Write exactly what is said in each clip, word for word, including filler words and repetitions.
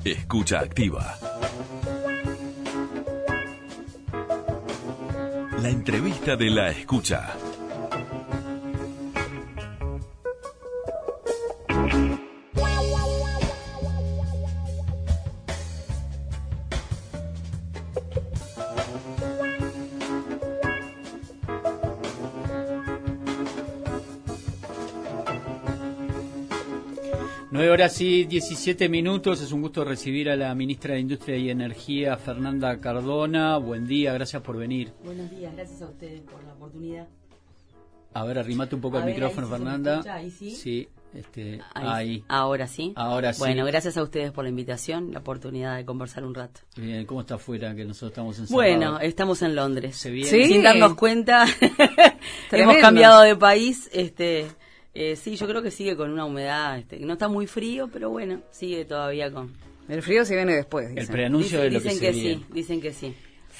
Escucha activa. La entrevista de la escucha. nueve horas y diecisiete minutos, es un gusto recibir a la ministra de Industria y Energía, Fernanda Cardona. Buen día, gracias por venir. Buenos días, gracias a ustedes por la oportunidad. A ver, arrimate un poco a el ver, micrófono, ahí sí Fernanda. Se ahí sí. Sí, este, ahí. ahí. Ahora sí. Ahora sí. Bueno, gracias a ustedes por la invitación, la oportunidad de conversar un rato. Bien, ¿cómo está afuera? Que nosotros estamos encerrados. Bueno, estamos en Londres. ¿Se viene? ¿Sí? Sin darnos cuenta, hemos Tremendo. cambiado de país. Este, eh, sí, yo creo que sigue con una humedad, este, que no está muy frío, pero bueno, sigue todavía con. El frío se viene después, El dicen. preanuncio Dicen, de lo que dicen se que viene. sí, dicen que sí.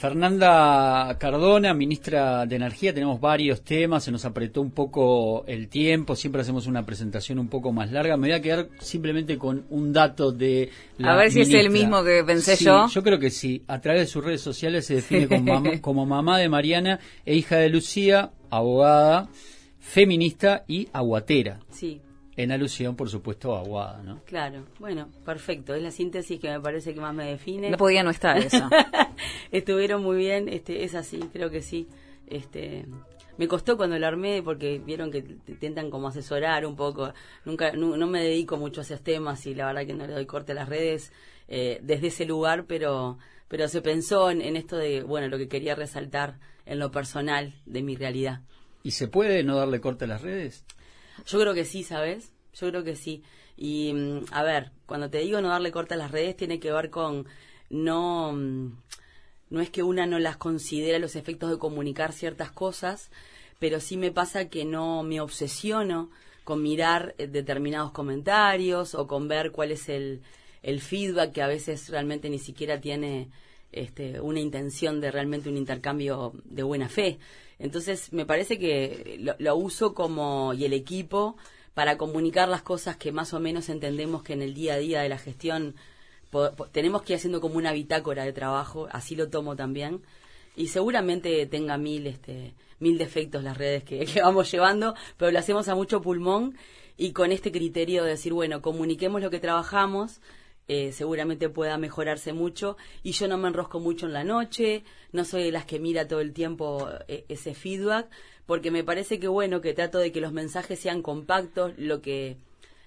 Fernanda Cardona, ministra de Energía, tenemos varios temas, se nos apretó un poco el tiempo, siempre hacemos una presentación un poco más larga. Me voy a quedar simplemente con un dato de la A ver si ministra. es el mismo que pensé Sí, yo. Yo creo que sí. A través de sus redes sociales se define como mamá, como mamá de Mariana e hija de Lucía, abogada, feminista y aguatera. Sí. En alusión, por supuesto, a Aguada, ¿no? Claro, bueno, perfecto, es la síntesis que me parece que más me define. No podía no estar eso. Estuvieron muy bien, este, es así, creo que sí. Este, me costó cuando lo armé porque vieron que te intentan como asesorar un poco. Nunca, no, no me dedico mucho a esos temas y la verdad que no le doy corte a las redes eh, desde ese lugar, pero, pero se pensó en, en esto de, bueno, lo que quería resaltar en lo personal de mi realidad. ¿Y se puede no darle corte a las redes? Yo creo que sí, ¿sabes? Yo creo que sí. Y, mm, a ver, cuando te digo no darle corte a las redes, tiene que ver con no... mm, no es que una no las considera los efectos de comunicar ciertas cosas, pero sí me pasa que no me obsesiono con mirar eh, determinados comentarios o con ver cuál es el, el feedback que a veces realmente ni siquiera tiene este, una intención de realmente un intercambio de buena fe. Entonces me parece que lo, lo uso como, y el equipo, para comunicar las cosas que más o menos entendemos que en el día a día de la gestión po, po, tenemos que ir haciendo como una bitácora de trabajo, así lo tomo también, y seguramente tenga mil este mil defectos las redes que, que vamos llevando, pero lo hacemos a mucho pulmón y con este criterio de decir, bueno, comuniquemos lo que trabajamos. Eh, seguramente pueda mejorarse mucho y yo no me enrosco mucho en la noche, no soy de las que mira todo el tiempo eh, ese feedback, porque me parece que bueno, que trato de que los mensajes sean compactos, lo que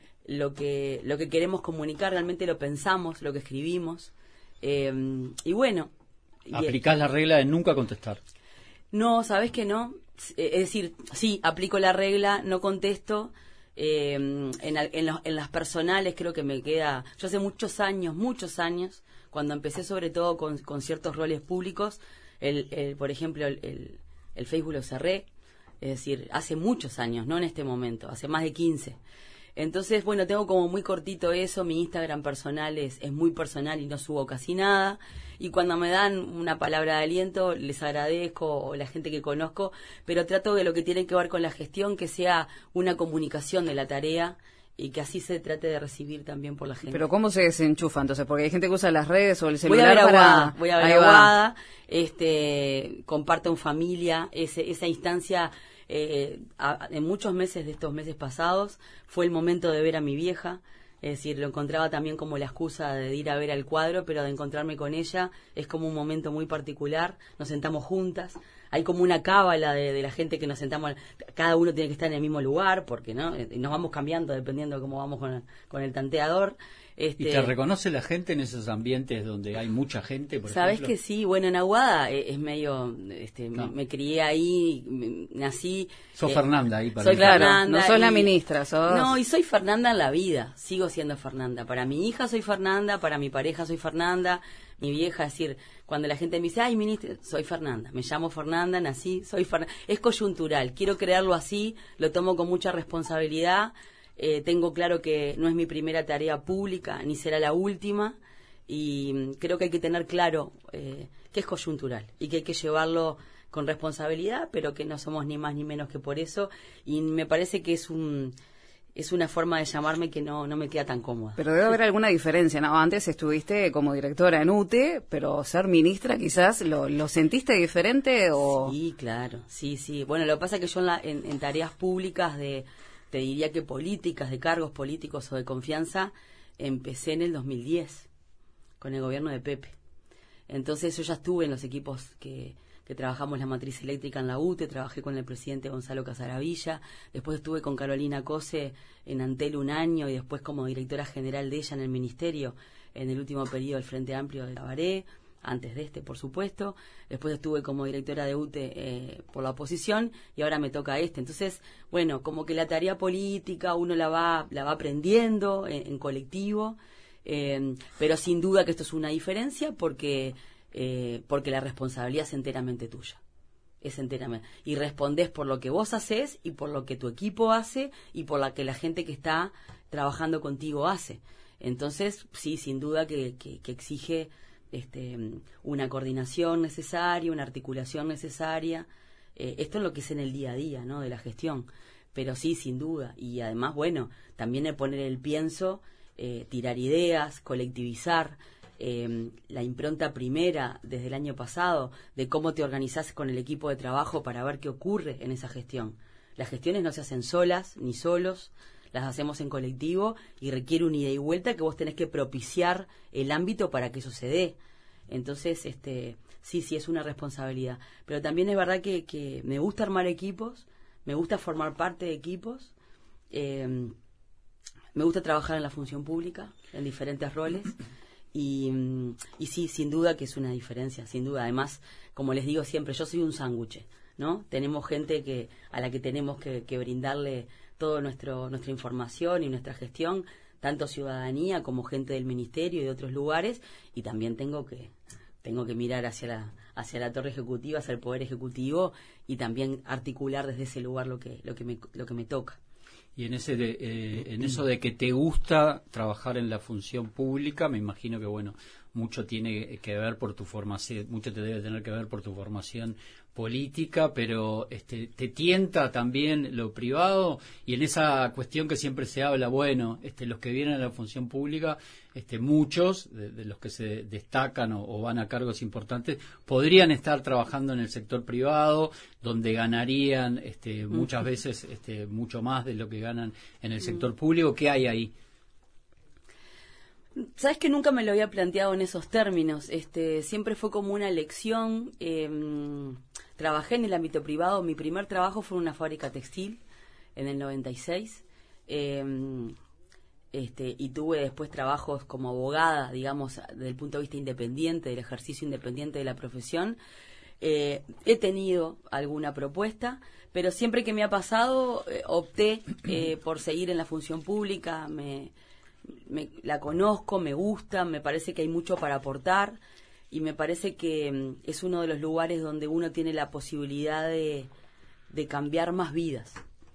lo que lo que queremos comunicar realmente lo pensamos, lo que escribimos, eh, y bueno. ¿Aplicás la regla de nunca contestar? No, ¿sabés que no? Es decir, sí, aplico la regla, no contesto. Eh, en, en, los, en las personales creo que me queda, yo hace muchos años, muchos años, cuando empecé sobre todo con, con ciertos roles públicos, el, el, por ejemplo, el, el, el Facebook lo cerré, es decir, hace muchos años, no en este momento, hace más de quince. Entonces, bueno, tengo como muy cortito eso, mi Instagram personal es, es muy personal y no subo casi nada. Y cuando me dan una palabra de aliento, les agradezco, o la gente que conozco, pero trato de lo que tiene que ver con la gestión, que sea una comunicación de la tarea y que así se trate de recibir también por la gente. Pero ¿cómo se desenchufa entonces? Porque hay gente que usa las redes o el Voy a celular ver para... Aguada, voy a ver Ahí va. Aguada, este, comparto en familia, ese, esa instancia... Eh, a, en muchos meses de estos meses pasados fue el momento de ver a mi vieja, es decir, lo encontraba también como la excusa de ir a ver al cuadro, pero de encontrarme con ella es como un momento muy particular, nos sentamos juntas, hay como una cábala de, de la gente que nos sentamos, cada uno tiene que estar en el mismo lugar, porque no nos vamos cambiando dependiendo de cómo vamos con el, con el tanteador. Este, ¿Y te reconoce la gente en esos ambientes donde hay mucha gente, por ¿Sabés ejemplo? que sí? Bueno, en Aguada es, es medio... Este, No. me, me crié ahí, me, nací... Sos eh, Fernanda ahí para soy mí. Claro, Fernanda no sos la y- ministra, sos... No, y soy Fernanda en la vida, sigo siendo Fernanda. Para mi hija soy Fernanda, para mi pareja soy Fernanda, mi vieja, es decir, cuando la gente me dice, ay, ministra, soy Fernanda, me llamo Fernanda, nací, soy Fernanda. Es coyuntural, quiero crearlo así, lo tomo con mucha responsabilidad. Eh, tengo claro que no es mi primera tarea pública, ni será la última, y mm, creo que hay que tener claro eh, que es coyuntural y que hay que llevarlo con responsabilidad, pero que no somos ni más ni menos que por eso, y me parece que es un es una forma de llamarme que no, no me queda tan cómoda. Pero debe haber alguna diferencia, ¿no? Antes estuviste como directora en U T E, pero ser ministra quizás, ¿lo, lo sentiste diferente o...? Sí, claro, sí, sí. Bueno, lo que pasa es que yo en, la, en, en tareas públicas de, te diría que políticas, de cargos políticos o de confianza, empecé en el dos mil diez, con el gobierno de Pepe. Entonces yo ya estuve en los equipos que... que trabajamos la matriz eléctrica en la U T E, trabajé con el presidente Gonzalo Casaravilla, después estuve con Carolina Cose en Antel un año y después como directora general de ella en el ministerio en el último periodo del Frente Amplio de Tabaré, antes de este, por supuesto. Después estuve como directora de U T E eh, por la oposición y ahora me toca este. Entonces, bueno, como que la tarea política uno la va, la va aprendiendo en, en colectivo, eh, pero sin duda que esto es una diferencia porque... Eh, porque la responsabilidad es enteramente tuya, es enteramente, y respondés por lo que vos haces y por lo que tu equipo hace y por la que la gente que está trabajando contigo hace. Entonces, sí, sin duda que, que, que exige este, una coordinación necesaria, una articulación necesaria, eh, esto es lo que es en el día a día, ¿no?, de la gestión, pero sí, sin duda, y además, bueno, también el poner el pienso, eh, tirar ideas, colectivizar. Eh, la impronta primera desde el año pasado de cómo te organizás con el equipo de trabajo para ver qué ocurre en esa gestión. Las gestiones no se hacen solas ni solos, las hacemos en colectivo y requiere un ida y vuelta que vos tenés que propiciar el ámbito para que eso se dé. Entonces, este, sí, sí, es una responsabilidad. Pero también es verdad que, que me gusta armar equipos, me gusta formar parte de equipos, eh, me gusta trabajar en la función pública, en diferentes roles. Y, y sí, sin duda que es una diferencia, sin duda. Además, como les digo siempre, yo soy un sándwich, ¿no? Tenemos gente que a la que tenemos que, que brindarle toda nuestra información y nuestra gestión, tanto ciudadanía como gente del ministerio y de otros lugares, y también tengo que tengo que mirar hacia la hacia la torre ejecutiva, hacia el poder ejecutivo y también articular desde ese lugar lo que lo que me lo que me toca. Y en ese de, eh, en eso de que te gusta trabajar en la función pública, me imagino que bueno, mucho tiene que ver por tu formación, mucho te debe tener que ver por tu formación política, pero este, te tienta también lo privado, y en esa cuestión que siempre se habla, bueno, este, los que vienen a la función pública, este, muchos de, de los que se destacan o, o van a cargos importantes, podrían estar trabajando en el sector privado, donde ganarían este, muchas veces este, mucho más de lo que ganan en el sector público. ¿Qué hay ahí? Sabes que nunca me lo había planteado en esos términos. Este, siempre fue como una elección. Eh, trabajé en el ámbito privado. Mi primer trabajo fue en una fábrica textil en el noventa y seis. Eh, este, y tuve después trabajos como abogada, digamos, desde el punto de vista independiente, del ejercicio independiente de la profesión. Eh, he tenido alguna propuesta, pero siempre que me ha pasado, eh, opté eh, por seguir en la función pública. Me... Me, la conozco, me gusta, me parece que hay mucho para aportar y me parece que mm, es uno de los lugares donde uno tiene la posibilidad de, de cambiar más vidas.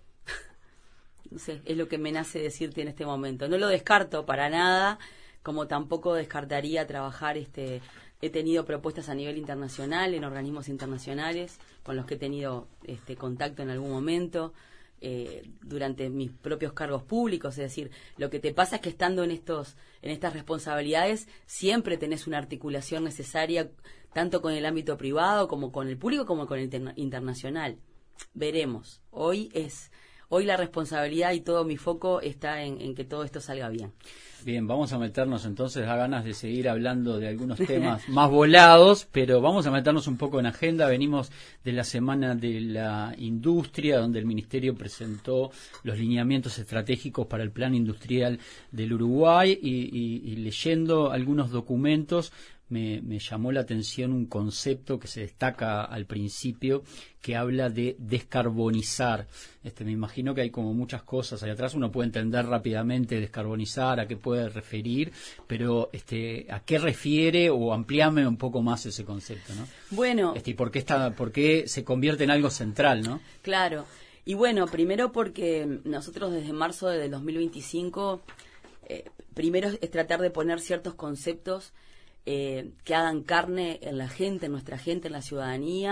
No sé, es lo que me nace decirte en este momento. No lo descarto para nada, como tampoco descartaría trabajar. Este, he tenido propuestas a nivel internacional, en organismos internacionales, con los que he tenido este, contacto en algún momento. Eh, durante mis propios cargos públicos, es decir, lo que te pasa es que estando en estos en estas responsabilidades siempre tenés una articulación necesaria tanto con el ámbito privado como con el público como con el interna- internacional. Veremos. Hoy es hoy la responsabilidad y todo mi foco está en, en que todo esto salga bien. Bien, vamos a meternos entonces, a ganas de seguir hablando de algunos temas más volados, pero vamos a meternos un poco en agenda. Venimos de la Semana de la Industria, donde el Ministerio presentó los lineamientos estratégicos para el Plan Industrial del Uruguay y, y, y leyendo algunos documentos me, me llamó la atención un concepto que se destaca al principio, que habla de descarbonizar. Este, me imagino que hay como muchas cosas ahí atrás, uno puede entender rápidamente descarbonizar, a qué puede referir, pero este, ¿a qué refiere? O amplíame un poco más ese concepto, ¿no? Bueno. Este, ¿y por qué está, por qué se convierte en algo central, no? Claro. Y bueno, primero porque nosotros desde marzo del dos mil veinticinco, eh, primero es tratar de poner ciertos conceptos Eh, que hagan carne en la gente, en nuestra gente, en la ciudadanía,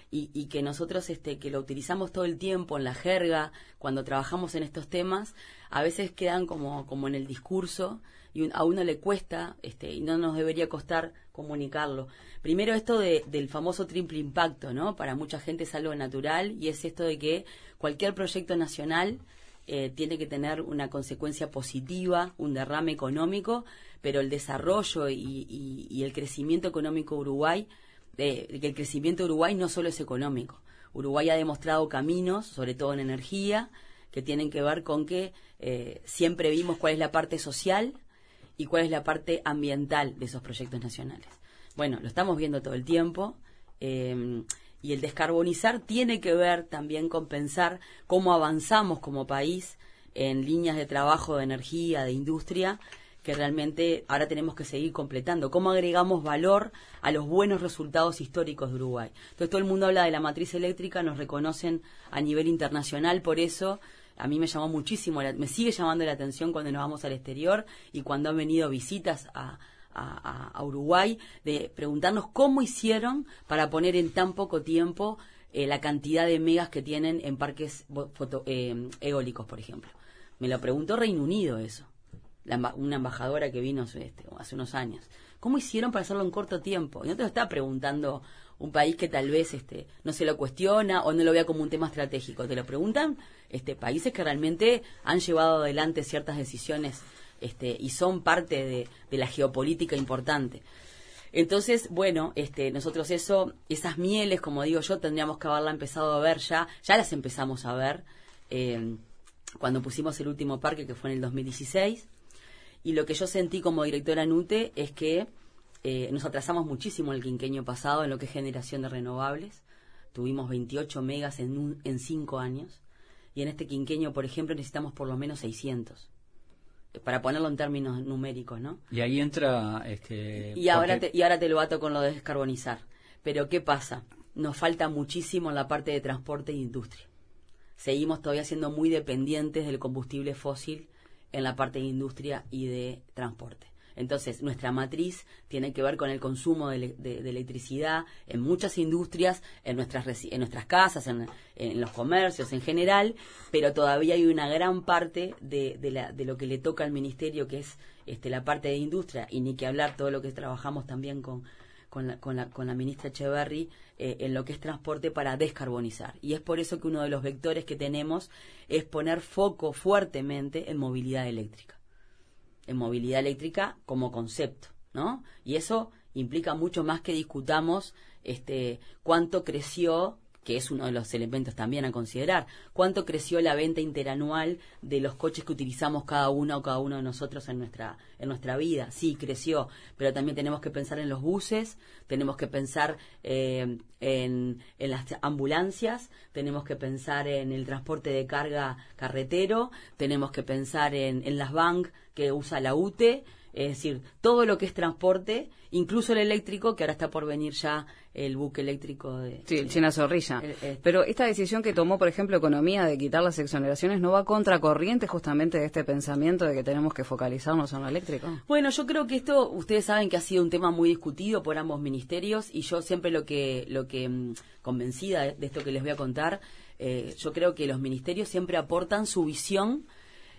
y, y que nosotros este, que lo utilizamos todo el tiempo en la jerga, cuando trabajamos en estos temas, a veces quedan como, como en el discurso y un, a uno le cuesta, este, y no nos debería costar comunicarlo. Primero esto de, del famoso triple impacto, ¿no? Para mucha gente es algo natural y es esto de que cualquier proyecto nacional eh, tiene que tener una consecuencia positiva, un derrame económico, pero el desarrollo y, y, y el crecimiento económico de Uruguay, eh, que el crecimiento de Uruguay no solo es económico. Uruguay ha demostrado caminos, sobre todo en energía, que tienen que ver con que eh, siempre vimos cuál es la parte social y cuál es la parte ambiental de esos proyectos nacionales. Bueno, lo estamos viendo todo el tiempo, eh, y el descarbonizar tiene que ver también con pensar cómo avanzamos como país en líneas de trabajo de energía, de industria, que realmente ahora tenemos que seguir completando. ¿Cómo agregamos valor a los buenos resultados históricos de Uruguay? Entonces todo el mundo habla de la matriz eléctrica, nos reconocen a nivel internacional por eso. A mí me llamó muchísimo, me sigue llamando la atención cuando nos vamos al exterior y cuando han venido visitas a, a, a Uruguay, de preguntarnos cómo hicieron para poner en tan poco tiempo eh, la cantidad de megas que tienen en parques foto, eh, eólicos, por ejemplo. Me lo preguntó Reino Unido eso, la, una embajadora que vino este, hace unos años. ¿Cómo hicieron para hacerlo en corto tiempo? Y no te lo está preguntando un país que tal vez este, no se lo cuestiona o no lo vea como un tema estratégico. Te lo preguntan este, países que realmente han llevado adelante ciertas decisiones este, y son parte de, de la geopolítica importante. Entonces, bueno, este, nosotros eso, esas mieles, como digo yo, tendríamos que haberla empezado a ver ya, ya las empezamos a ver eh, cuando pusimos el último parque, que fue en el dos mil dieciséis, y lo que yo sentí como directora en U T E es que Eh, nos atrasamos muchísimo el quinquenio pasado en lo que es generación de renovables. Tuvimos veintiocho megas en, un, en cinco años. Y en este quinquenio, por ejemplo, necesitamos por lo menos seiscientos. Eh, para ponerlo en términos numéricos, ¿no? Y ahí entra... este Y ahora, te, y ahora te lo ato con lo de descarbonizar. Pero ¿qué pasa? Nos falta muchísimo en la parte de transporte e industria. Seguimos todavía siendo muy dependientes del combustible fósil en la parte de industria y de transporte. Entonces, nuestra matriz tiene que ver con el consumo de, de, de electricidad en muchas industrias, en nuestras, en nuestras casas, en, en los comercios en general, pero todavía hay una gran parte de, de, la, de lo que le toca al Ministerio, que es este, la parte de industria, y ni que hablar todo lo que trabajamos también con, con, la, con, la, con la ministra Echeverry, eh, en lo que es transporte para descarbonizar. Y es por eso que uno de los vectores que tenemos es poner foco fuertemente en movilidad eléctrica. En movilidad eléctrica como concepto, ¿no? Y eso implica mucho más que discutamos este cuánto creció, que es uno de los elementos también a considerar, cuánto creció la venta interanual de los coches que utilizamos cada uno o cada uno de nosotros en nuestra en nuestra vida. Sí, creció, pero también tenemos que pensar en los buses, tenemos que pensar eh, en, en las ambulancias, tenemos que pensar en el transporte de carga carretero, tenemos que pensar en, en las V A N que usa la U T E, es decir, todo lo que es transporte, incluso el eléctrico, que ahora está por venir ya el buque eléctrico de... Sí, el China Zorrilla. El, el, Pero esta decisión que tomó, por ejemplo, Economía, de quitar las exoneraciones, ¿no va contracorriente justamente de este pensamiento de que tenemos que focalizarnos en lo eléctrico? Bueno, yo creo que esto, ustedes saben que ha sido un tema muy discutido por ambos ministerios, y yo siempre lo que, lo que mmm, convencida de, de esto que les voy a contar, eh, yo creo que los ministerios siempre aportan su visión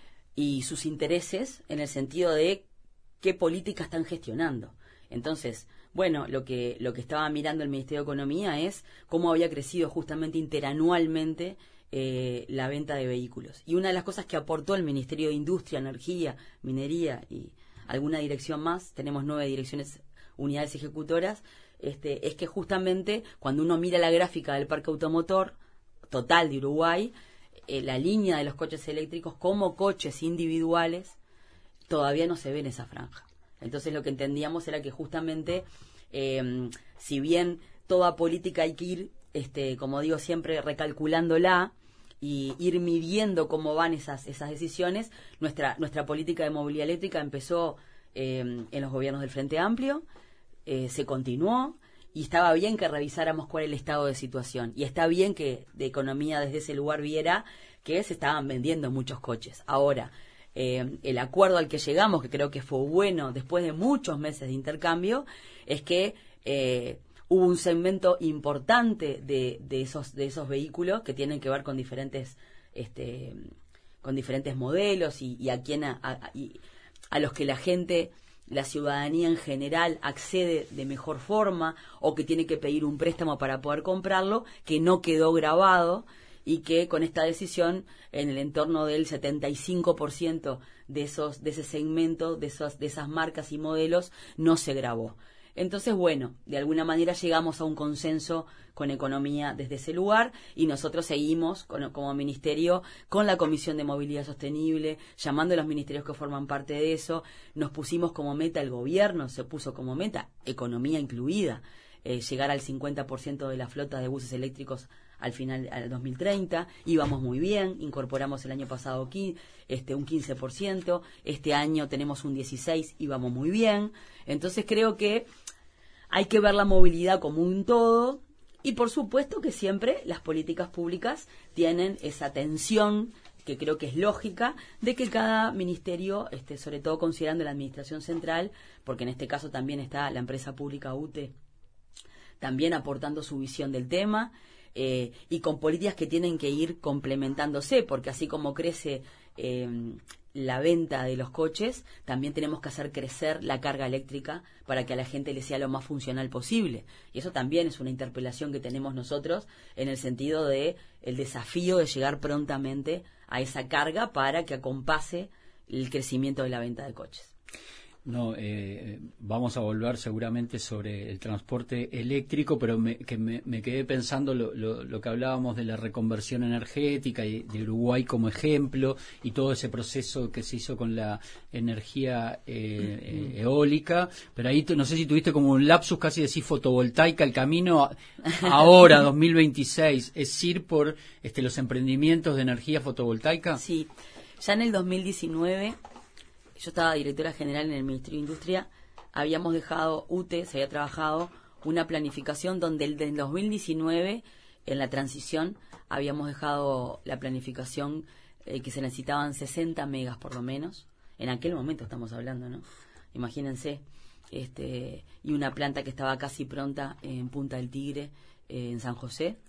y sus intereses en el sentido de qué política están gestionando. Entonces, bueno, lo que lo que estaba mirando el Ministerio de Economía es cómo había crecido justamente interanualmente eh, la venta de vehículos. Y una de las cosas que aportó el Ministerio de Industria, Energía, Minería y alguna dirección más, tenemos nueve direcciones, unidades ejecutoras, este, es que justamente cuando uno mira la gráfica del parque automotor total de Uruguay, eh, la línea de los coches eléctricos como coches individuales todavía no se ve en esa franja. Entonces lo que entendíamos era que justamente, eh, si bien toda política hay que ir, este, como digo siempre, recalculándola y ir midiendo cómo van esas esas decisiones, nuestra nuestra política de movilidad eléctrica empezó eh, en los gobiernos del Frente Amplio, eh, se continuó, y estaba bien que revisáramos cuál es el estado de situación. Y está bien que de Economía desde ese lugar viera que se estaban vendiendo muchos coches. Ahora, Eh, el acuerdo al que llegamos, que creo que fue bueno después de muchos meses de intercambio, es que eh, hubo un segmento importante de, de esos de esos vehículos que tienen que ver con diferentes este con diferentes modelos y, y a quien a, a, y a los que la gente, la ciudadanía en general accede de mejor forma o que tiene que pedir un préstamo para poder comprarlo, que no quedó grabado y que con esta decisión en el entorno del setenta y cinco por ciento de esos de ese segmento, de esos de esas marcas y modelos no se grabó. Entonces, bueno, de alguna manera llegamos a un consenso con Economía desde ese lugar y nosotros seguimos con, como ministerio con la Comisión de Movilidad Sostenible, llamando a los ministerios que forman parte de eso. Nos pusimos como meta, el gobierno se puso como meta, Economía incluida, eh, llegar al cincuenta por ciento de la flota de buses eléctricos al final, al dos mil treinta. Íbamos muy bien, incorporamos el año pasado este, un quince por ciento, este año tenemos un dieciséis por ciento, íbamos muy bien. Entonces creo que hay que ver la movilidad como un todo y por supuesto que siempre las políticas públicas tienen esa tensión que creo que es lógica de que cada ministerio, este, sobre todo considerando la administración central, porque en este caso también está la empresa pública U T E, también aportando su visión del tema eh, y con políticas que tienen que ir complementándose, porque así como crece eh, la venta de los coches, también tenemos que hacer crecer la carga eléctrica para que a la gente le sea lo más funcional posible. Y eso también es una interpelación que tenemos nosotros en el sentido de el desafío de llegar prontamente a esa carga para que acompase el crecimiento de la venta de coches. No, eh, vamos a volver seguramente sobre el transporte eléctrico, pero me, que me, me quedé pensando lo, lo, lo que hablábamos de la reconversión energética y de Uruguay como ejemplo y todo ese proceso que se hizo con la energía eh, eh, eólica, pero ahí no sé si tuviste como un lapsus, casi decís fotovoltaica, el camino ahora, dos mil veintiséis, es ir por este, los emprendimientos de energía fotovoltaica. Sí, ya en el dos mil diecinueve... yo estaba directora general en el Ministerio de Industria, habíamos dejado U T E, se había trabajado una planificación donde el del dos mil diecinueve, en la transición, habíamos dejado la planificación eh, que se necesitaban sesenta megas por lo menos, en aquel momento estamos hablando, ¿no? Imagínense, este, y una planta que estaba casi pronta en Punta del Tigre, eh, en San José.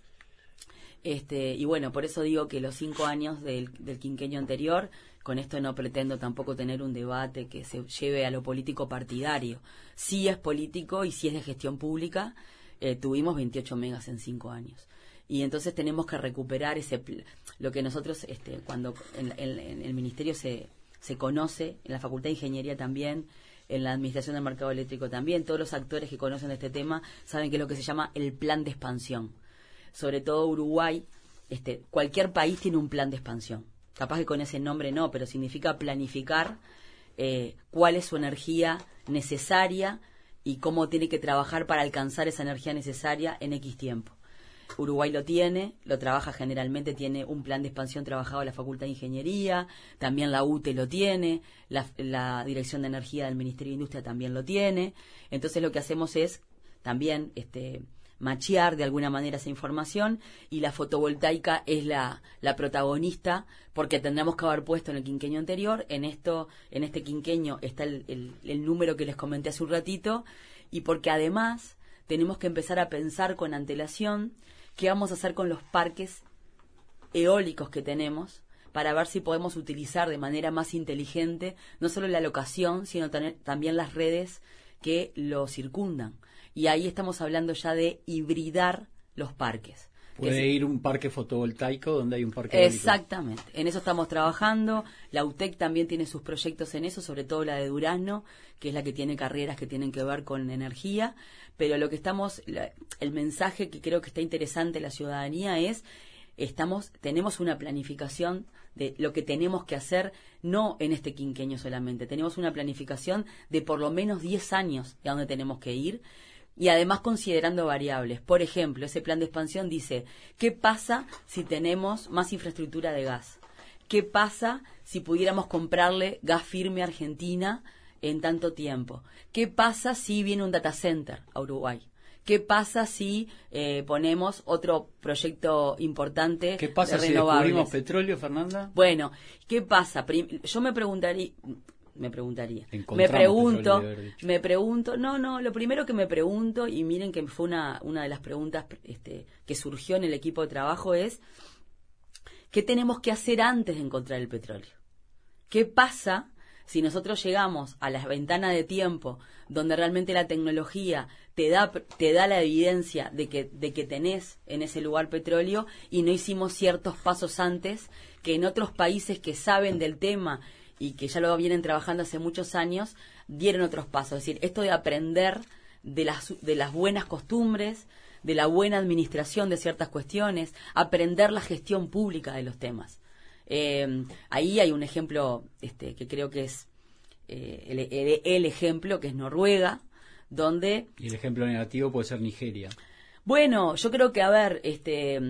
Este, y bueno, por eso digo que los cinco años del, del quinquenio anterior, con esto no pretendo tampoco tener un debate que se lleve a lo político partidario. Sí es político y sí es de gestión pública, eh, tuvimos veintiocho megas en cinco años. Y entonces tenemos que recuperar ese lo que nosotros, este, cuando en, en, en el Ministerio se, se conoce, en la Facultad de Ingeniería también, en la Administración del Mercado Eléctrico también, todos los actores que conocen este tema saben que es lo que se llama el plan de expansión. Sobre todo Uruguay, este, cualquier país tiene un plan de expansión. Capaz que con ese nombre no, pero significa planificar eh, cuál es su energía necesaria y cómo tiene que trabajar para alcanzar esa energía necesaria en X tiempo. Uruguay lo tiene, lo trabaja generalmente, tiene un plan de expansión trabajado en la Facultad de Ingeniería, también la U T E lo tiene, la, la Dirección de Energía del Ministerio de Industria también lo tiene. Entonces lo que hacemos es también este machear de alguna manera esa información y la fotovoltaica es la, la protagonista porque tendríamos que haber puesto en el quinquenio anterior, en esto, en este quinquenio está el, el, el número que les comenté hace un ratito y porque además tenemos que empezar a pensar con antelación qué vamos a hacer con los parques eólicos que tenemos para ver si podemos utilizar de manera más inteligente no solo la locación, sino tener, también las redes que lo circundan. Y ahí estamos hablando ya de hibridar los parques. Puede ir un parque fotovoltaico donde hay un parque eólico. Exactamente, en eso estamos trabajando. La U T E C también tiene sus proyectos en eso, sobre todo la de Durazno, que es la que tiene carreras que tienen que ver con energía. Pero lo que estamos, la, el mensaje que creo que está interesante en la ciudadanía es, estamos, tenemos una planificación de lo que tenemos que hacer, no en este quinquenio solamente, tenemos una planificación de por lo menos diez años de a dónde tenemos que ir. Y además considerando variables. Por ejemplo, ese plan de expansión dice, ¿qué pasa si tenemos más infraestructura de gas? ¿Qué pasa si pudiéramos comprarle gas firme a Argentina en tanto tiempo? ¿Qué pasa si viene un data center a Uruguay? ¿Qué pasa si eh, ponemos otro proyecto importante ¿Qué pasa de si renovables? descubrimos petróleo, Fernanda? Bueno, ¿qué pasa? Yo me preguntaría... me preguntaría. Me Encontramos pregunto, petróleo, debe haber dicho. me pregunto, no, no, lo primero que me pregunto, y miren que fue una, una de las preguntas este, que surgió en el equipo de trabajo es, ¿qué tenemos que hacer antes de encontrar el petróleo? ¿Qué pasa si nosotros llegamos a la ventana de tiempo donde realmente la tecnología te da te da la evidencia de que de que tenés en ese lugar petróleo y no hicimos ciertos pasos antes que en otros países que saben del tema y que ya lo vienen trabajando hace muchos años dieron otros pasos? Es decir, esto de aprender de las de las buenas costumbres, de la buena administración de ciertas cuestiones, aprender la gestión pública de los temas. Eh, ahí hay un ejemplo este, que creo que es eh, el, el, el ejemplo, que es Noruega, donde... Y el ejemplo negativo puede ser Nigeria. Bueno, yo creo que, a ver, este,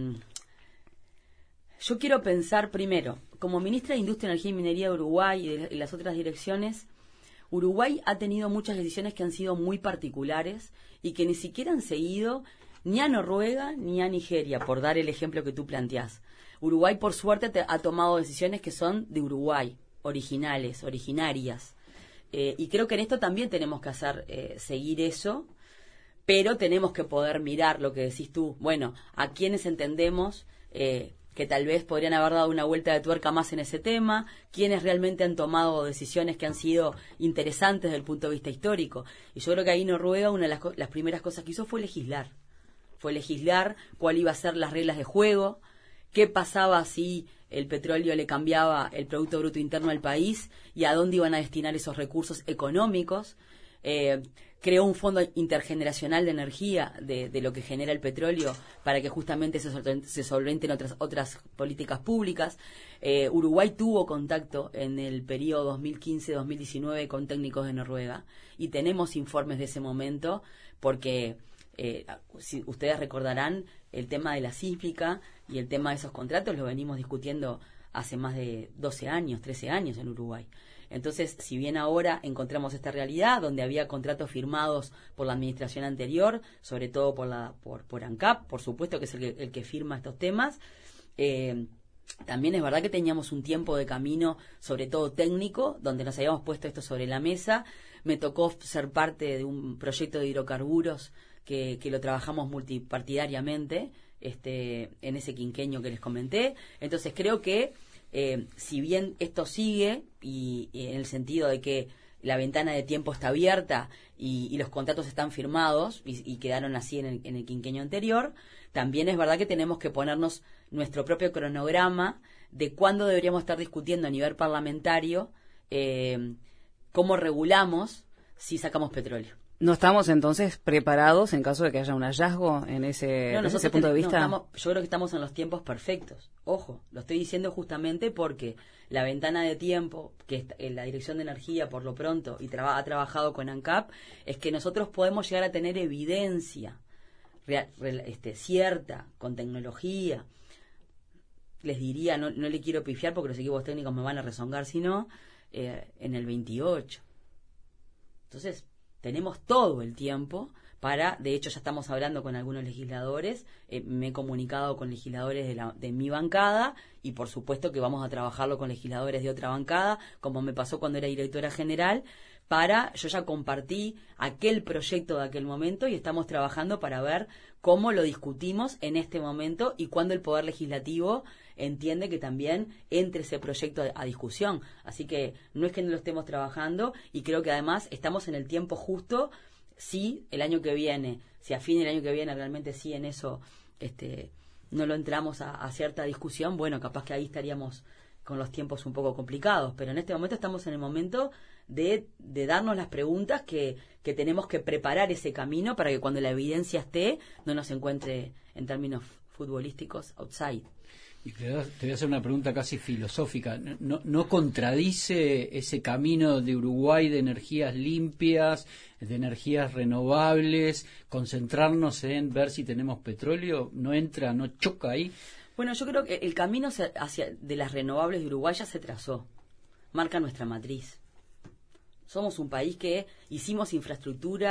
yo quiero pensar primero, como ministra de Industria, Energía y Minería de Uruguay y, de, y las otras direcciones, Uruguay ha tenido muchas decisiones que han sido muy particulares y que ni siquiera han seguido ni a Noruega ni a Nigeria, por dar el ejemplo que tú planteás. Uruguay, por suerte, te, ha tomado decisiones que son de Uruguay, originales, originarias. Eh, y creo que en esto también tenemos que hacer, eh, seguir eso, pero tenemos que poder mirar lo que decís tú. Bueno, a quienes entendemos eh, que tal vez podrían haber dado una vuelta de tuerca más en ese tema, quienes realmente han tomado decisiones que han sido interesantes desde el punto de vista histórico. Y yo creo que ahí Noruega, una de las, las primeras cosas que hizo fue legislar. Fue legislar cuál iba a ser las reglas de juego, qué pasaba si el petróleo le cambiaba el Producto Bruto Interno al país y a dónde iban a destinar esos recursos económicos. Eh, creó un fondo intergeneracional de energía de, de lo que genera el petróleo para que justamente se, se solventen otras, otras políticas públicas. Eh, Uruguay tuvo contacto en el periodo dos mil quince dos mil diecinueve con técnicos de Noruega y tenemos informes de ese momento porque... Eh, si ustedes recordarán, el tema de la sísmica y el tema de esos contratos lo venimos discutiendo hace más de doce años, trece años en Uruguay. Entonces, si bien ahora encontramos esta realidad donde había contratos firmados por la administración anterior, sobre todo por la por, por ANCAP, por supuesto que es el que, el que firma estos temas, eh, también es verdad que teníamos un tiempo de camino, sobre todo técnico, donde nos habíamos puesto esto sobre la mesa. Me tocó ser parte de un proyecto de hidrocarburos Que, que lo trabajamos multipartidariamente este, en ese quinquenio que les comenté. Entonces creo que eh, si bien esto sigue y, y en el sentido de que la ventana de tiempo está abierta y, y los contratos están firmados y, y quedaron así en el, en el quinquenio anterior, también es verdad que tenemos que ponernos nuestro propio cronograma de cuándo deberíamos estar discutiendo a nivel parlamentario eh, cómo regulamos si sacamos petróleo. ¿No estamos entonces preparados en caso de que haya un hallazgo en ese, no, desde ese punto de vista? No, estamos, yo creo que estamos en los tiempos perfectos. Ojo, lo estoy diciendo justamente porque la ventana de tiempo que la Dirección de Energía por lo pronto y traba, ha trabajado con ANCAP es que nosotros podemos llegar a tener evidencia real, real, este, cierta, con tecnología. Les diría, no, no le quiero pifiar porque los equipos técnicos me van a rezongar, sino eh, en el veintiocho. Entonces, tenemos todo el tiempo para, de hecho ya estamos hablando con algunos legisladores, eh, me he comunicado con legisladores de, la, de mi bancada y por supuesto que vamos a trabajarlo con legisladores de otra bancada, como me pasó cuando era directora general, para, yo ya compartí aquel proyecto de aquel momento y estamos trabajando para ver cómo lo discutimos en este momento y cuándo el Poder Legislativo entiende que también entre ese proyecto a discusión. Así que no es que no lo estemos trabajando y creo que además estamos en el tiempo justo si el año que viene, si a fin del año que viene realmente sí en eso este no lo entramos a, a cierta discusión, bueno, capaz que ahí estaríamos con los tiempos un poco complicados, pero en este momento estamos en el momento de, de darnos las preguntas que, que tenemos que preparar ese camino para que cuando la evidencia esté no nos encuentre en términos futbolísticos outside. Y te voy a hacer una pregunta casi filosófica. ¿No, no contradice ese camino de Uruguay de energías limpias, de energías renovables, concentrarnos en ver si tenemos petróleo? ¿No entra, no choca ahí? Bueno, yo creo que el camino hacia de las renovables de Uruguay ya se trazó. Marca nuestra matriz. Somos un país que hicimos infraestructura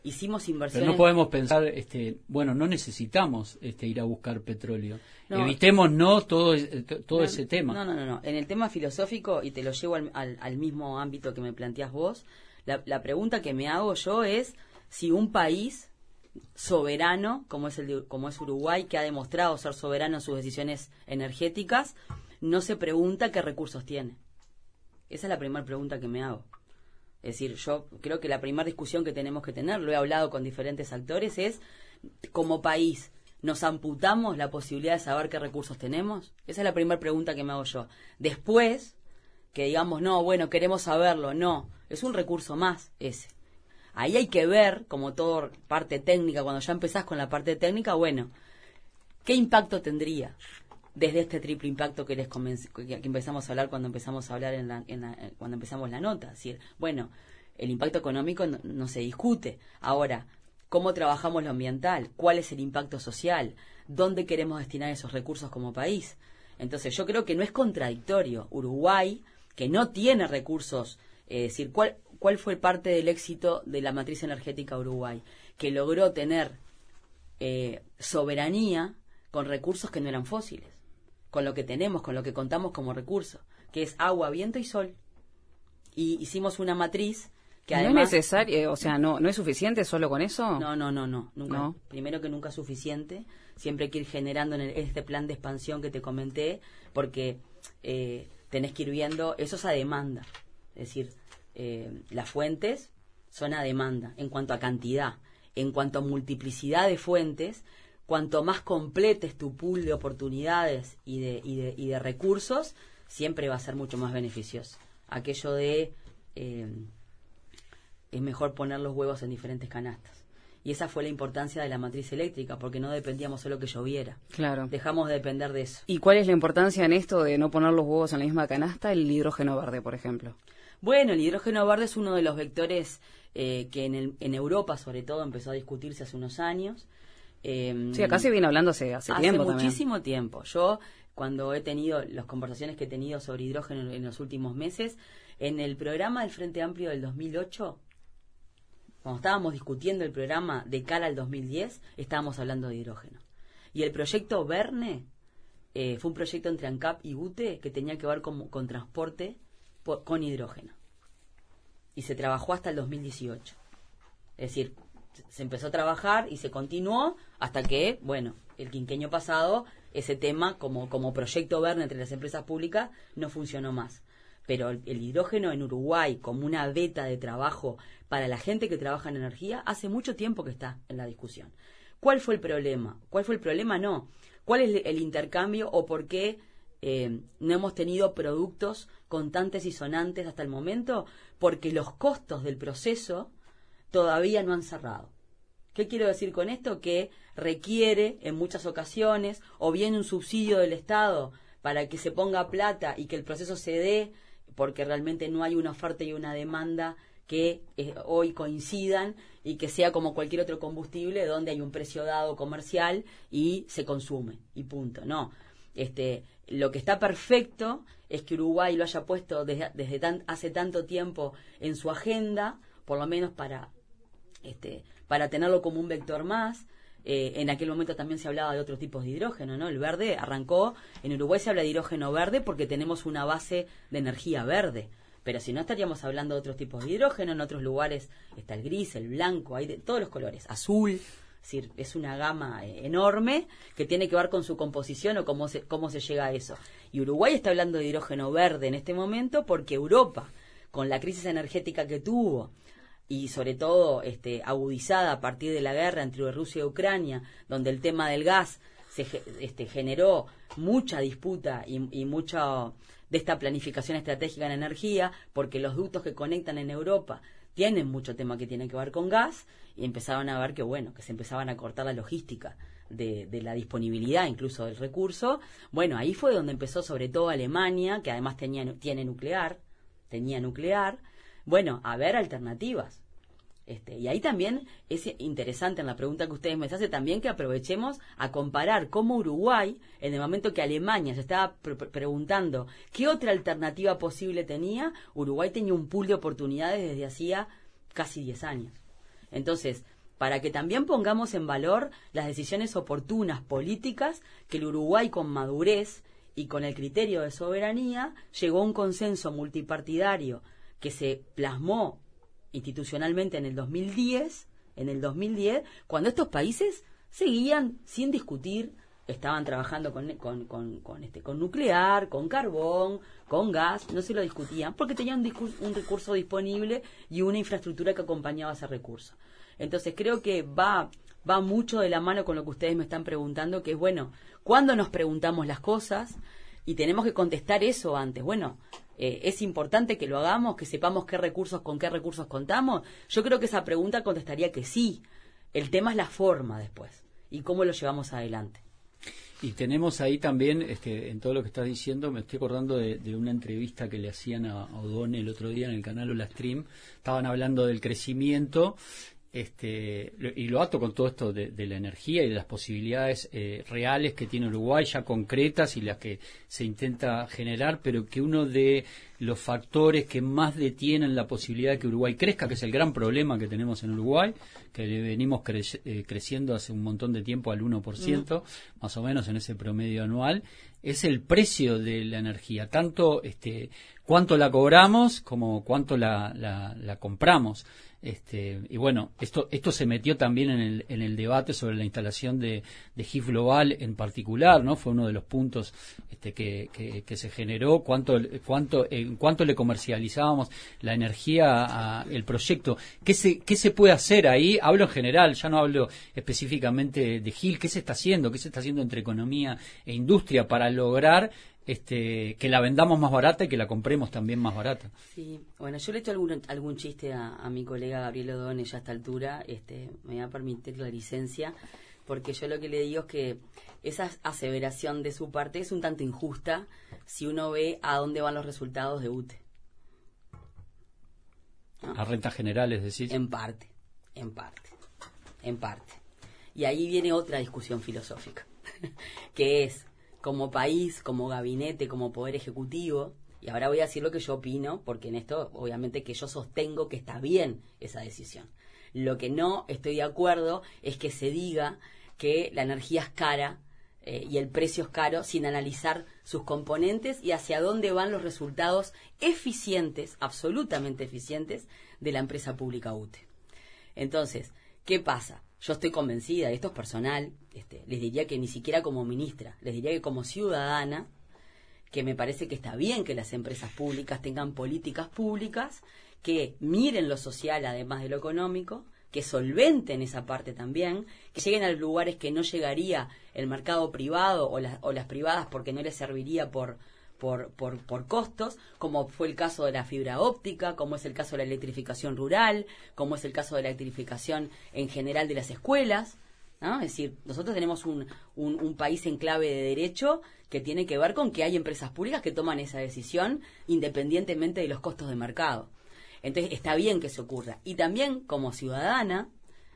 hicimos inversiones. Pero no podemos pensar, este, bueno, no necesitamos este, ir a buscar petróleo. No, Evitemos no todo, todo no, ese tema. No, no, no, no. En el tema filosófico, y te lo llevo al, al, al mismo ámbito que me planteas vos, la, la pregunta que me hago yo es si un país soberano, como es, el de, como es Uruguay, que ha demostrado ser soberano en sus decisiones energéticas, no se pregunta qué recursos tiene. Esa es la primera pregunta que me hago. Es decir, yo creo que la primera discusión que tenemos que tener, lo he hablado con diferentes actores, es, como país, ¿nos amputamos la posibilidad de saber qué recursos tenemos? Esa es la primera pregunta que me hago yo. Después, que digamos, no, bueno, queremos saberlo, no, es un recurso más ese. Ahí hay que ver, como todo parte técnica, cuando ya empezás con la parte técnica, bueno, ¿qué impacto tendría desde este triple impacto que les convenc- que, que empezamos a hablar cuando empezamos a hablar en la, en la, cuando empezamos la nota? Es decir, bueno, el impacto económico no, no se discute. Ahora, ¿cómo trabajamos lo ambiental? ¿Cuál es el impacto social? ¿Dónde queremos destinar esos recursos como país? Entonces, yo creo que no es contradictorio. Uruguay, que no tiene recursos, es eh, decir, ¿cuál, ¿cuál fue parte del éxito de la matriz energética Uruguay? Que logró tener eh, soberanía con recursos que no eran fósiles, con lo que tenemos, con lo que contamos como recurso, que es agua, viento y sol. Y hicimos una matriz que además... ¿No es necesario, o sea, no, no es suficiente solo con eso? No, no, no, no, nunca. No. Primero que nunca es suficiente, siempre hay que ir generando en el, este plan de expansión que te comenté, porque eh, tenés que ir viendo, eso es a demanda, es decir, eh, las fuentes son a demanda en cuanto a cantidad, en cuanto a multiplicidad de fuentes. Cuanto más completes tu pool de oportunidades y de, y de, y de recursos, siempre va a ser mucho más beneficioso. Aquello de eh, es mejor poner los huevos en diferentes canastas. Y esa fue la importancia de la matriz eléctrica, porque no dependíamos solo que lloviera. Claro. Dejamos de depender de eso. ¿Y cuál es la importancia en esto de no poner los huevos en la misma canasta? El hidrógeno verde, por ejemplo. Bueno, el hidrógeno verde es uno de los vectores eh, que en, el, en Europa, sobre todo, empezó a discutirse hace unos años. Eh, Sí, acá se viene hablando hace, hace, hace tiempo muchísimo también. tiempo. Yo, cuando he tenido las conversaciones que he tenido sobre hidrógeno en los últimos meses, en el programa del Frente Amplio del dos mil ocho, cuando estábamos discutiendo el programa de cara al dos mil diez, estábamos hablando de hidrógeno. Y el proyecto Verne eh, fue un proyecto entre ANCAP y UTE que tenía que ver con, con transporte por, con hidrógeno. Y se trabajó hasta el dos mil dieciocho. Es decir, se empezó a trabajar y se continuó hasta que, bueno, el quinquenio pasado, ese tema como, como proyecto Verne entre las empresas públicas no funcionó más. Pero el, el hidrógeno en Uruguay como una beta de trabajo para la gente que trabaja en energía hace mucho tiempo que está en la discusión. ¿Cuál fue el problema? ¿Cuál fue el problema? No. ¿Cuál es el intercambio o por qué eh, no hemos tenido productos contantes y sonantes hasta el momento? Porque los costos del proceso todavía no han cerrado. ¿Qué quiero decir con esto? Que requiere en muchas ocasiones o bien un subsidio del Estado para que se ponga plata y que el proceso se dé, porque realmente no hay una oferta y una demanda que eh, hoy coincidan y que sea como cualquier otro combustible donde hay un precio dado comercial y se consume y punto. No, este, lo que está perfecto es que Uruguay lo haya puesto desde, desde tan, hace tanto tiempo en su agenda, por lo menos para este, para tenerlo como un vector más. Eh, en aquel momento también se hablaba de otros tipos de hidrógeno, ¿no? El verde arrancó, en Uruguay se habla de hidrógeno verde porque tenemos una base de energía verde, pero si no estaríamos hablando de otros tipos de hidrógeno. En otros lugares está el gris, el blanco, hay de todos los colores, azul, es decir, es una gama eh, enorme que tiene que ver con su composición o cómo se, cómo se llega a eso. Y Uruguay está hablando de hidrógeno verde en este momento porque Europa, con la crisis energética que tuvo, y sobre todo este, agudizada a partir de la guerra entre Rusia y Ucrania, donde el tema del gas se este, generó mucha disputa y, y mucha de esta planificación estratégica en energía, porque los ductos que conectan en Europa tienen mucho tema que tiene que ver con gas, y empezaban a ver que, bueno, que se empezaban a cortar la logística de, de la disponibilidad incluso del recurso. Bueno, ahí fue donde empezó sobre todo Alemania, que además tenía, tiene nuclear, tenía nuclear, bueno, a ver alternativas. Este, y ahí también es interesante en la pregunta que ustedes me hacen también que aprovechemos a comparar cómo Uruguay, en el momento que Alemania se estaba pre- preguntando qué otra alternativa posible tenía, Uruguay tenía un pool de oportunidades desde hacía casi diez años. Entonces, para que también pongamos en valor las decisiones oportunas políticas que el Uruguay con madurez y con el criterio de soberanía llegó a un consenso multipartidario que se plasmó institucionalmente en el dos mil diez, en el dos mil diez, cuando estos países seguían sin discutir, estaban trabajando con, con, con, con, este, con nuclear, con carbón, con gas, no se lo discutían, porque tenían un, discurso, un recurso disponible y una infraestructura que acompañaba ese recurso. Entonces creo que va, va mucho de la mano con lo que ustedes me están preguntando, que es, bueno, ¿cuándo nos preguntamos las cosas? Y tenemos que contestar eso antes. Bueno, eh, es importante que lo hagamos, que sepamos qué recursos, con qué recursos contamos. Yo creo que esa pregunta contestaría que sí. El tema es la forma después y cómo lo llevamos adelante. Y tenemos ahí también, este, en todo lo que estás diciendo, me estoy acordando de, de una entrevista que le hacían a O'Donnell el otro día en el canal Hola Stream. Estaban hablando del crecimiento, este, y lo ato con todo esto de, de la energía y de las posibilidades eh, reales que tiene Uruguay, ya concretas y las que se intenta generar, pero que uno de los factores que más detienen la posibilidad de que Uruguay crezca, que es el gran problema que tenemos en Uruguay, que venimos cre- eh, creciendo hace un montón de tiempo al uno por ciento, mm. más o menos en ese promedio anual, es el precio de la energía, tanto este cuánto la cobramos como cuánto la, la, la compramos. Este, y bueno, esto esto se metió también en el, en el debate sobre la instalación de, de G I F Global en particular, ¿no? Fue uno de los puntos este, que, que, que se generó, cuánto, cuánto, en cuánto le comercializábamos la energía a el proyecto. ¿Qué se, qué se puede hacer ahí? Hablo en general, ya no hablo específicamente de G I L. ¿Qué se está haciendo? ¿Qué se está haciendo entre economía e industria para lograr Este, que la vendamos más barata y que la compremos también más barata? Sí, bueno, yo le he hecho algún, algún chiste a, a mi colega Gabriel O'Donnell ya a esta altura, este, me va a permitir la licencia, porque yo lo que le digo es que esa aseveración de su parte es un tanto injusta si uno ve a dónde van los resultados de U T E. ¿No? A rentas generales, decís. En parte, en parte, en parte. Y ahí viene otra discusión filosófica, que es, como país, como gabinete, como poder ejecutivo, y ahora voy a decir lo que yo opino, porque en esto obviamente que yo sostengo que está bien esa decisión. Lo que no estoy de acuerdo es que se diga que la energía es cara eh, y el precio es caro sin analizar sus componentes y hacia dónde van los resultados eficientes, absolutamente eficientes, de la empresa pública U T E. Entonces, ¿qué pasa? Yo estoy convencida, y esto es personal, este, les diría que ni siquiera como ministra, les diría que como ciudadana, que me parece que está bien que las empresas públicas tengan políticas públicas que miren lo social además de lo económico, que solventen esa parte también, que lleguen a lugares que no llegaría el mercado privado o, la, o las privadas porque no les serviría por... Por, por, por costos, como fue el caso de la fibra óptica, como es el caso de la electrificación rural, como es el caso de la electrificación en general de las escuelas, ¿no? Es decir, nosotros tenemos un, un, un país en clave de derecho que tiene que ver con que hay empresas públicas que toman esa decisión independientemente de los costos de mercado. Entonces, está bien que se ocurra. Y también, como ciudadana,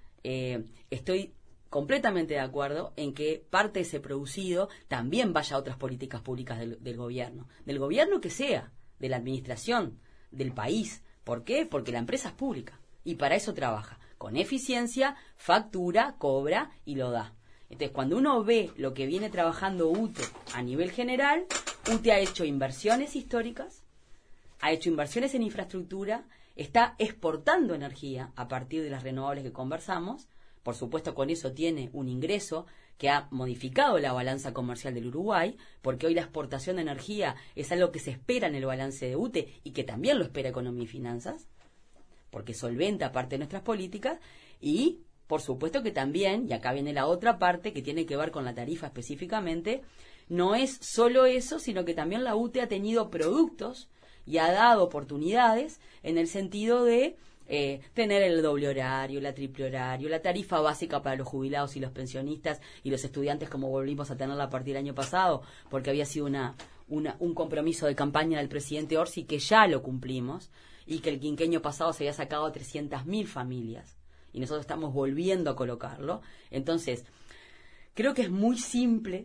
eh, estoy completamente de acuerdo en que parte de ese producido también vaya a otras políticas públicas del, del gobierno, del gobierno que sea, de la administración, del país. ¿Por qué? Porque la empresa es pública y para eso trabaja, con eficiencia, factura, cobra y lo da. Entonces, cuando uno ve lo que viene trabajando U T E a nivel general, U T E ha hecho inversiones históricas, ha hecho inversiones en infraestructura, está exportando energía a partir de las renovables que conversamos. Por supuesto, con eso tiene un ingreso que ha modificado la balanza comercial del Uruguay, porque hoy la exportación de energía es algo que se espera en el balance de U T E y que también lo espera Economía y Finanzas, porque solventa parte de nuestras políticas. Y, por supuesto que también, y acá viene la otra parte que tiene que ver con la tarifa específicamente, no es solo eso, sino que también la U T E ha tenido productos y ha dado oportunidades en el sentido de Eh, tener el doble horario, la triple horario, la tarifa básica para los jubilados y los pensionistas y los estudiantes, como volvimos a tenerla a partir del año pasado, porque había sido una, una un compromiso de campaña del presidente Orsi que ya lo cumplimos y que el quinquenio pasado se había sacado a trescientas mil familias y nosotros estamos volviendo a colocarlo. Entonces, creo que es muy simple,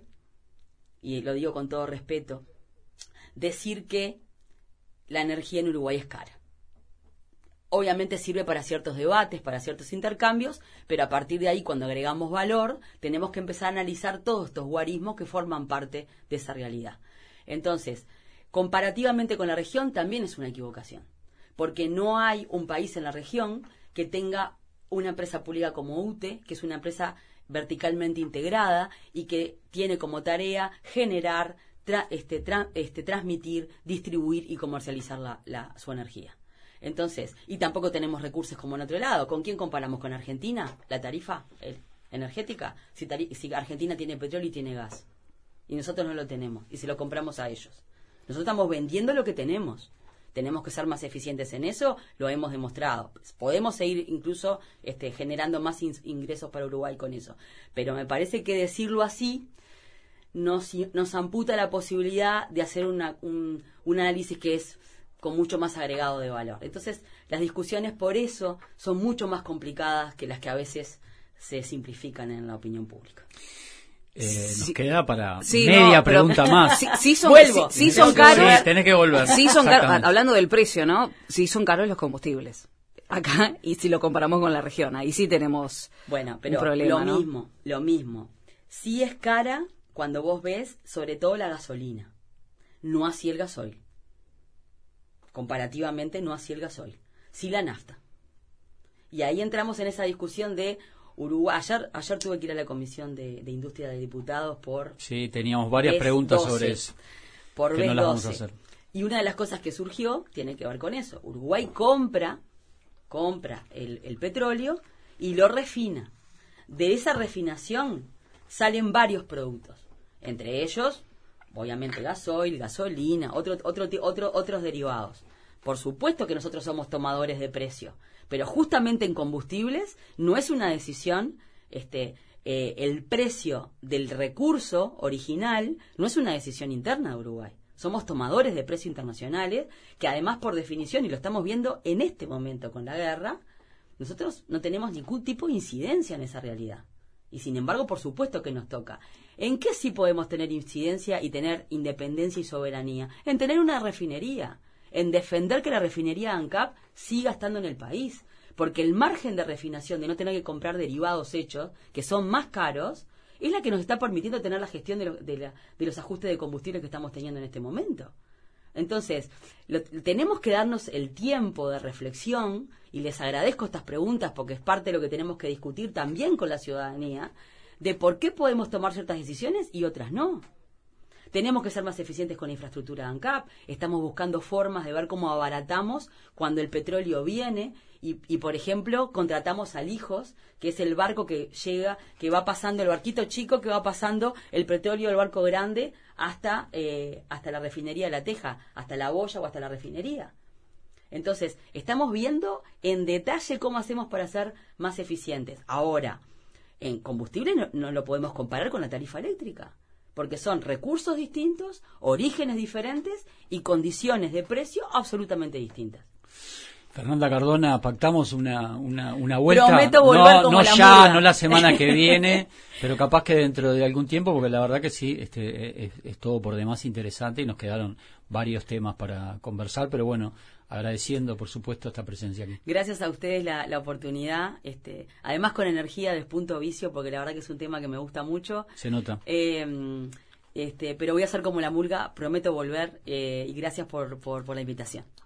y lo digo con todo respeto, decir que la energía en Uruguay es cara. obviamente sirve para ciertos debates, para ciertos intercambios, pero a partir de ahí, cuando agregamos valor, tenemos que empezar a analizar todos estos guarismos que forman parte de esa realidad. Entonces, comparativamente con la región, también es una equivocación, porque no hay un país en la región que tenga una empresa pública como U T E, que es una empresa verticalmente integrada y que tiene como tarea generar, tra, este, tra, este, transmitir, distribuir y comercializar la, la, su energía. Entonces, y tampoco tenemos recursos como en otro lado. ¿Con quién comparamos? ¿Con Argentina? ¿La tarifa el, energética? Si, tari, si Argentina tiene petróleo y tiene gas, y nosotros no lo tenemos, y se lo compramos a ellos. Nosotros estamos vendiendo lo que tenemos. Tenemos que ser más eficientes en eso, lo hemos demostrado. Podemos seguir incluso este, generando más in- ingresos para Uruguay con eso. Pero me parece que decirlo así nos, nos amputa la posibilidad de hacer una, un, un análisis que es con mucho más agregado de valor. Entonces, las discusiones por eso son mucho más complicadas que las que a veces se simplifican en la opinión pública. Eh, nos sí, queda para sí, media no, pero, pregunta más. Sí, sí son, Vuelvo. Sí, sí son caros. Sí, tenés que volver. Sí son caros, hablando del precio, ¿no? Sí son caros los combustibles. Acá, y si lo comparamos con la región, ahí sí tenemos bueno, pero un problema, lo ¿no? mismo, lo mismo. Sí es cara cuando vos ves, sobre todo la gasolina. No así el gasoil. Comparativamente, no así el gasoil. Sí la nafta. Y ahí entramos en esa discusión de Uruguay. Ayer, ayer tuve que ir a la Comisión de, de Industria de Diputados por... Sí, teníamos varias B E S preguntas doce, sobre eso. Por que B E S no las vamos a doce. hacer. Y una de las cosas que surgió tiene que ver con eso. Uruguay compra, compra el, el petróleo y lo refina. De esa refinación salen varios productos. Entre ellos, obviamente, gasoil, gasolina, otro, otro, otro, otros derivados. Por supuesto que nosotros somos tomadores de precio, pero justamente en combustibles no es una decisión, este, eh, el precio del recurso original no es una decisión interna de Uruguay. Somos tomadores de precios internacionales que además por definición, y lo estamos viendo en este momento con la guerra, nosotros no tenemos ningún tipo de incidencia en esa realidad. Y sin embargo, por supuesto que nos toca. ¿En qué sí podemos tener incidencia y tener independencia y soberanía? En tener una refinería. En defender que la refinería de ANCAP siga estando en el país, porque el margen de refinación, de no tener que comprar derivados hechos, que son más caros, es la que nos está permitiendo tener la gestión de, lo, de, la, de los ajustes de combustible que estamos teniendo en este momento. Entonces, lo, tenemos que darnos el tiempo de reflexión, y les agradezco estas preguntas porque es parte de lo que tenemos que discutir también con la ciudadanía, de por qué podemos tomar ciertas decisiones y otras no. Tenemos que ser más eficientes con la infraestructura de ANCAP. Estamos buscando formas de ver cómo abaratamos cuando el petróleo viene y, y, por ejemplo, contratamos a Lijos, que es el barco que llega, que va pasando, el barquito chico que va pasando el petróleo del barco grande hasta, eh, hasta la refinería de La Teja, hasta la boya o hasta la refinería. Entonces, estamos viendo en detalle cómo hacemos para ser más eficientes. Ahora, en combustible no, no lo podemos comparar con la tarifa eléctrica, porque son recursos distintos, orígenes diferentes y condiciones de precio absolutamente distintas. Fernanda Cardona, pactamos una, una, una vuelta. Prometo volver no, como no la ya, muda. no la semana que viene, pero capaz que dentro de algún tiempo, porque la verdad que sí, este, es, es todo por demás interesante y nos quedaron varios temas para conversar, pero bueno, agradeciendo por supuesto esta presencia aquí. Gracias a ustedes la, la oportunidad, este, además con energía despunto vicio, porque la verdad que es un tema que me gusta mucho. Se nota. Eh, este, pero voy a hacer como la murga, prometo volver eh, y gracias por, por, por la invitación.